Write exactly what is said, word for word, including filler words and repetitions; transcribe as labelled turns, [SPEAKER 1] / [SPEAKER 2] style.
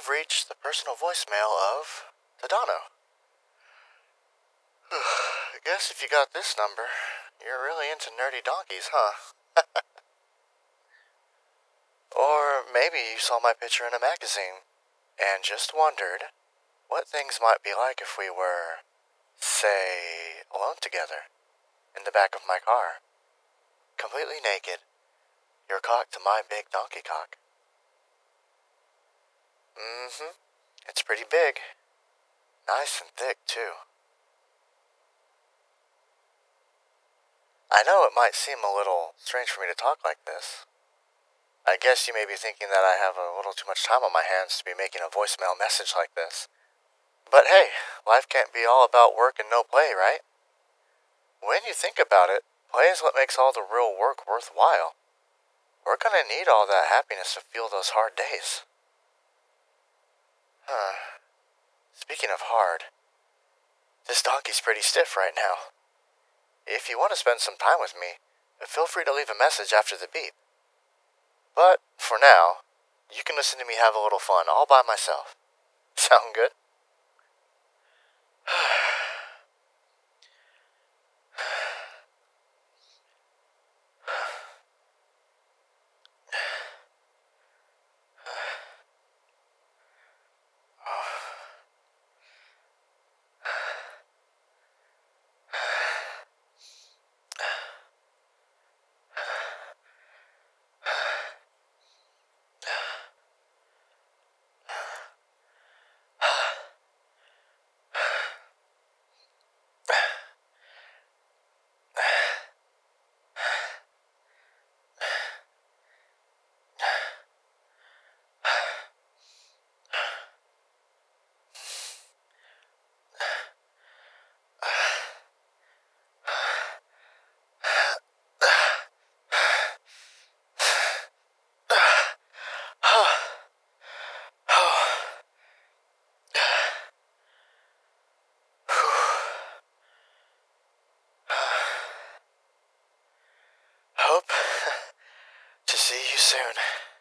[SPEAKER 1] You've reached the personal voicemail of Tadano. I guess if you got this number, you're really into nerdy donkeys, huh? Or maybe you saw my picture in a magazine and just wondered what things might be like if we were, say, alone together in the back of my car, completely naked, your cock to my big donkey cock. Mm-hmm. It's pretty big. Nice and thick, too. I know it might seem a little strange for me to talk like this. I guess you may be thinking that I have a little too much time on my hands to be making a voicemail message like this. But hey, life can't be all about work and no play, right? When you think about it, play is what makes all the real work worthwhile. We're gonna need all that happiness to fuel those hard days. Huh. Speaking of hard, this donkey's pretty stiff right now. If you want to spend some time with me, feel free to leave a message after the beep. But for now, you can listen to me have a little fun all by myself. Sound good? Hope to see you soon.